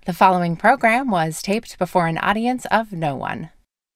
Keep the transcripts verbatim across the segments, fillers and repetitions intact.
The following program was taped before an audience of no one.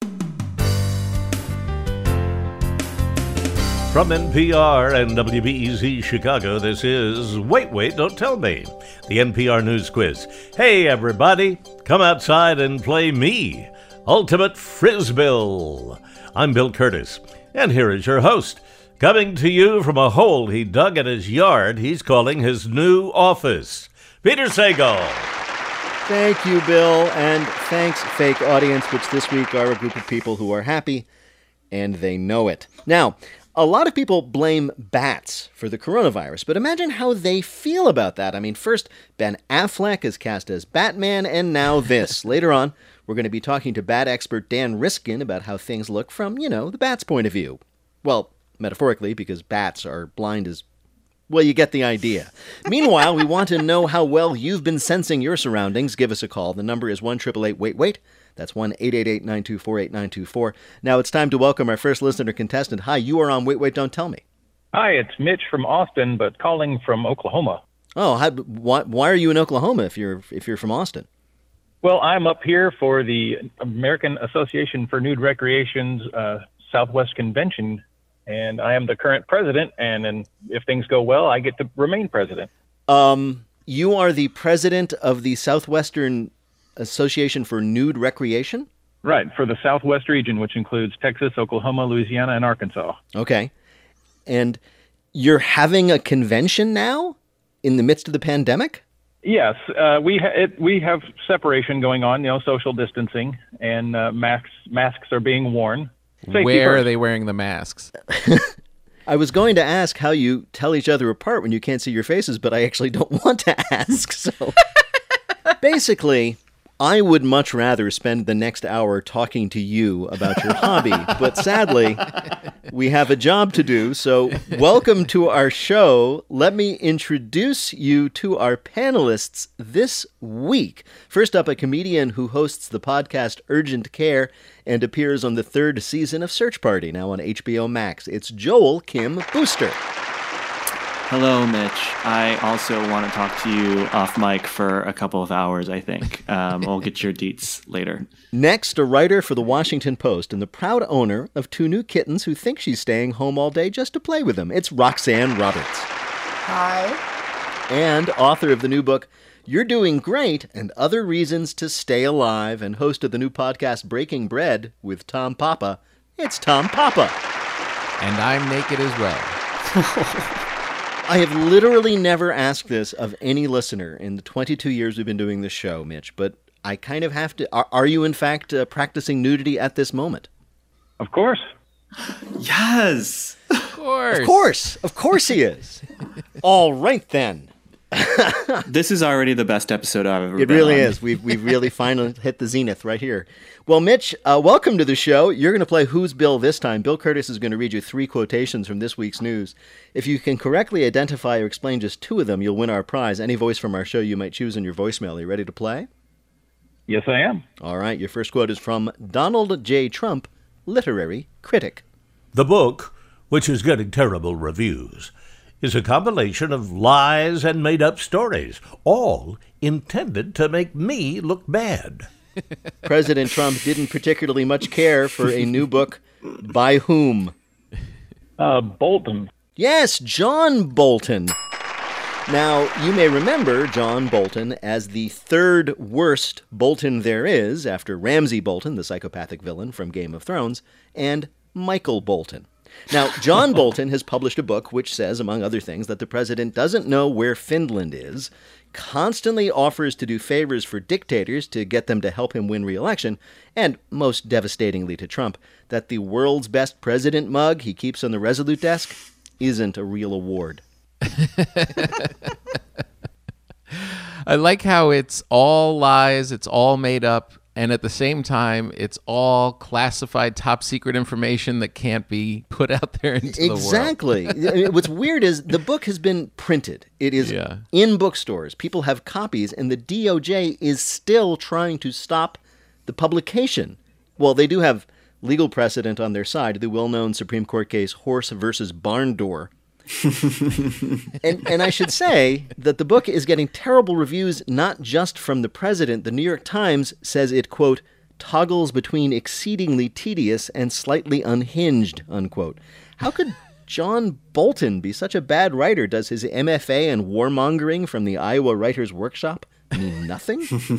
From N P R and W B E Z Chicago, this is Wait, Wait, Don't Tell Me, the N P R News Quiz. Hey, everybody, come outside and play me, Ultimate Frisbill. I'm Bill Curtis, and here is your host. Coming to you from a hole he dug in his yard, he's calling his new office, Peter Sagal. Thank you, Bill, and thanks, fake audience, which this week are a group of people who are happy, and they know it. Now, a lot of people blame bats for the coronavirus, but imagine how they feel about that. I mean, first, Ben Affleck is cast as Batman, and now this. Later on, we're going to be talking to bat expert Dan Riskin about how things look from, you know, the bat's point of view. Well, metaphorically, because bats are blind as... Well, you get the idea. Meanwhile, we want to know how well you've been sensing your surroundings. Give us a call. The number is one eight eight eight wait wait. That's one eight eight eight nine two four eight nine two four. Now it's time to welcome our first listener contestant. Hi, you are on Wait, Wait, Don't Tell Me. Hi, it's Mitch from Austin, but calling from Oklahoma. Oh, how, why, why are you in Oklahoma if you're if you're from Austin? Well, I'm up here for the American Association for Nude Recreation's uh, Southwest Convention, and I am the current president, and, and if things go well, I get to remain president. Um, you are the president of the Southwestern Association for Nude Recreation? Right, for the Southwest region, which includes Texas, Oklahoma, Louisiana, and Arkansas. Okay. And you're having a convention now in the midst of the pandemic? Yes, uh, we ha- it, we have separation going on, you know, social distancing, and uh, masks masks are being worn. Safety Where first. are they wearing the masks? I was going to ask how you tell each other apart when you can't see your faces, but I actually don't want to ask. So basically, I would much rather spend the next hour talking to you about your hobby, but sadly, we have a job to do. So welcome to our show. Let me introduce you to our panelists this week. First up, a comedian who hosts the podcast Urgent Care and appears on the third season of Search Party, now on H B O Max. It's Joel Kim Booster. Hello, Mitch. I also want to talk to you off mic for a couple of hours, I think. Um, I'll get your deets later. Next, a writer for the Washington Post and the proud owner of two new kittens who think she's staying home all day just to play with them. It's Roxanne Roberts. Hi. And author of the new book, You're Doing Great and Other Reasons to Stay Alive, and host of the new podcast Breaking Bread with Tom Papa. It's Tom Papa. And I'm naked as well. I have literally never asked this of any listener in the twenty-two years we've been doing this show, Mitch, but I kind of have to. Are, are you, in fact, uh, practicing nudity at this moment? Of course. Yes! Of course. Of course. Of course he is. All right, then. This is already the best episode I've ever It been really on. is. We've, we've really finally hit the zenith right here. Well, Mitch, uh, welcome to the show. You're going to play Who's Bill this time. Bill Curtis is going to read you three quotations from this week's news. If you can correctly identify or explain just two of them, you'll win our prize. Any voice from our show you might choose in your voicemail. Are you ready to play? Yes, I am. All right. Your first quote is from Donald J. Trump, literary critic. The book, which is getting terrible reviews, is a compilation of lies and made-up stories, all intended to make me look bad. President Trump didn't particularly much care for a new book. By whom? Uh, Bolton. Yes, John Bolton. Now, you may remember John Bolton as the third worst Bolton there is, after Ramsay Bolton, the psychopathic villain from Game of Thrones, and Michael Bolton. Now, John Bolton has published a book which says, among other things, that the president doesn't know where Finland is, constantly offers to do favors for dictators to get them to help him win re-election, and, most devastatingly to Trump, that the world's best president mug he keeps on the Resolute desk isn't a real award. I like how it's all lies, it's all made up, and at the same time, it's all classified top secret information that can't be put out there into the world. Exactly. I mean, what's weird is the book has been printed. It is Yeah. in bookstores. People have copies, and the D O J is still trying to stop the publication. Well, they do have legal precedent on their side, the well-known Supreme Court case Horse versus Barn Door, and and I should say that the book is getting terrible reviews, not just from the president. The New York Times says it, quote, toggles between exceedingly tedious and slightly unhinged, unquote. How could John Bolton be such a bad writer? Does his M F A in warmongering from the Iowa Writers Workshop mean nothing?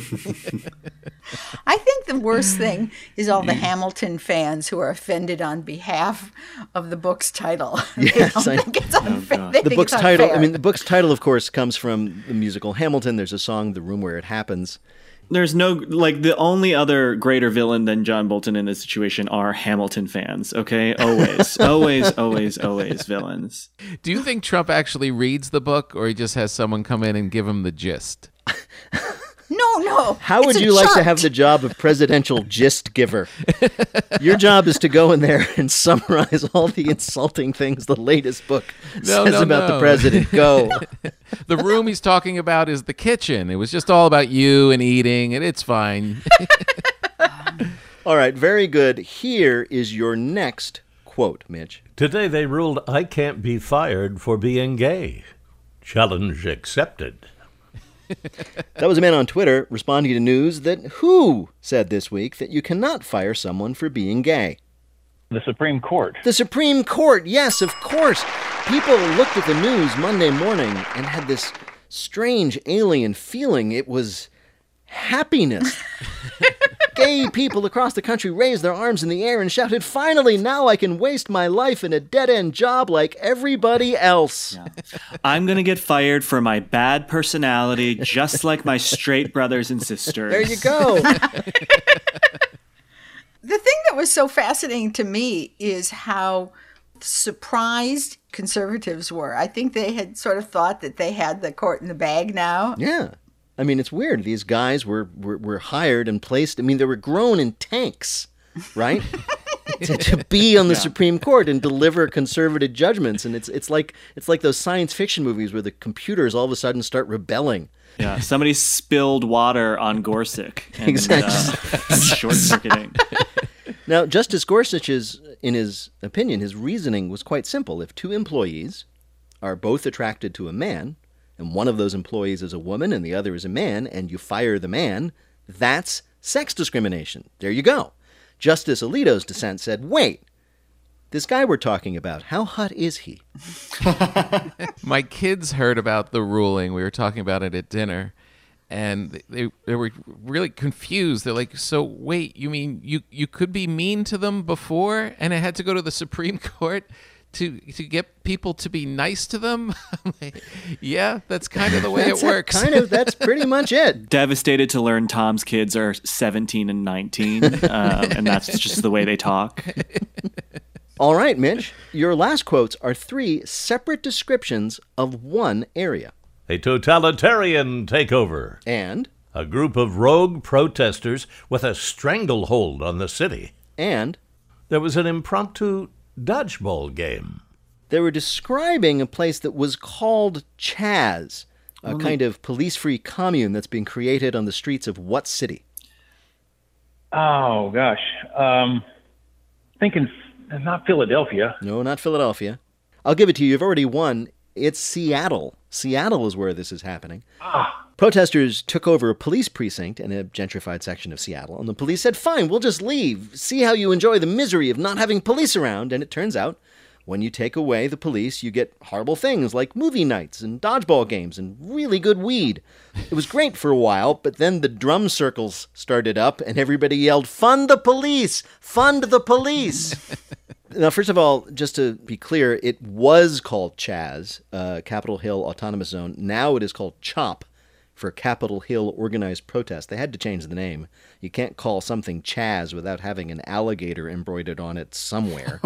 I think the worst thing is all the Hamilton fans who are offended on behalf of the book's title. Yes, they I, don't think it's unfair. God. They the think book's it's title. unfair. I mean, the book's title, of course, comes from the musical Hamilton. There's a song, "The Room Where It Happens." There's no, like, the only other greater villain than John Bolton in this situation are Hamilton fans, okay? Always, always, always, always villains. Do you think Trump actually reads the book, or he just has someone come in and give him the gist? No, no. How would it's a you like to chart. have the job of presidential gist giver? Your job is to go in there and summarize all the insulting things the latest book No, says no, about no. the president. Go. The room he's talking about is the kitchen. It was just all about you and eating, and it's fine. All right, very good. Here is your next quote, Mitch. Today they ruled I can't be fired for being gay. Challenge accepted. That was a man on Twitter responding to news that W H O said this week that you cannot fire someone for being gay. The Supreme Court. The Supreme Court, yes, of course. People looked at the news Monday morning and had this strange alien feeling. It was happiness. Gay people across the country raised their arms in the air and shouted, "Finally, now I can waste my life in a dead-end job like everybody else." Yeah. I'm going to get fired for my bad personality, just like my straight brothers and sisters. There you go. The thing that was so fascinating to me is how surprised conservatives were. I think they had sort of thought that they had the court in the bag now. Yeah. I mean, it's weird. These guys were, were, were hired and placed. I mean, they were grown in tanks, right? to, to be on the Yeah. Supreme Court and deliver conservative judgments. And it's it's like it's like those science fiction movies where the computers all of a sudden start rebelling. Yeah, somebody spilled water on Gorsuch and Exactly. uh, short-circuiting. Now, Justice Gorsuch's, in his opinion, his reasoning was quite simple. If two employees are both attracted to a man, and one of those employees is a woman and the other is a man, and you fire the man, that's sex discrimination. There you go. Justice Alito's dissent said, wait, this guy we're talking about, how hot is he? My kids heard about the ruling. We were talking about it at dinner, and they they were really confused. They're like, "So wait, you mean you you could be mean to them before, and it had to go to the Supreme Court to to get people to be nice to them?" I'm like, yeah, that's kind of the way That's it works. Kind of, that's pretty much it. Devastated to learn Tom's kids are seventeen and nineteen, um, and that's just the way they talk. All right, Mitch, your last quotes are three separate descriptions of one area. A totalitarian takeover. And, A group of rogue protesters with a stranglehold on the city. and, There was an impromptu dodgeball game. they were describing a place that was called Chaz, a kind of police-free commune that's being created on the streets of what city? Oh, gosh. Um, thinking not Philadelphia. No, not Philadelphia. I'll give it to you. You've already won. It's Seattle. Seattle is where this is happening. Ah, Protesters took over a police precinct in a gentrified section of Seattle, and the police said, fine, we'll just leave. See how you enjoy the misery of not having police around. And it turns out, when you take away the police, you get horrible things like movie nights and dodgeball games and really good weed. It was great for a while, but then the drum circles started up and everybody yelled, fund the police! Fund the police! Now, first of all, just to be clear, it was called Chaz, uh, Capitol Hill Autonomous Zone. Now it is called CHOP, for Capitol Hill Organized Protest. They had to change the name. You can't call something Chaz without having an alligator embroidered on it somewhere.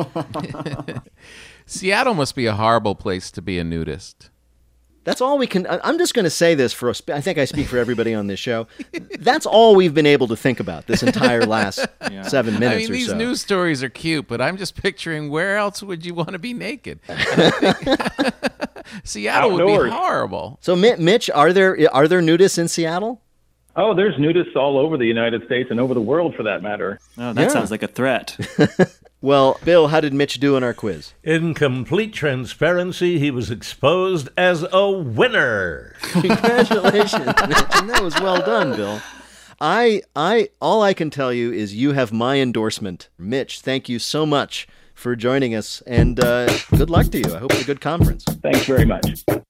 Seattle must be a horrible place to be a nudist. That's all we can... I- I'm just going to say this for... A, sp- I think I speak for everybody on this show. That's all we've been able to think about this entire last Yeah. seven minutes I mean, or these so. news stories are cute, but I'm just picturing where else would you want to be naked? And I think Seattle would Outdoors. be horrible. So, Mi- Mitch, are there are there nudists in Seattle? Oh, there's nudists all over the United States and over the world, for that matter. Oh, that Yeah. sounds like a threat. Well, Bill, how did Mitch do in our quiz? In complete transparency, he was exposed as a winner. Congratulations, Mitch, and that was well done, Bill. I, I, all I can tell you is you have my endorsement. Mitch, thank you so much for joining us, and uh, good luck to you. I hope it's a good conference. Thanks very much.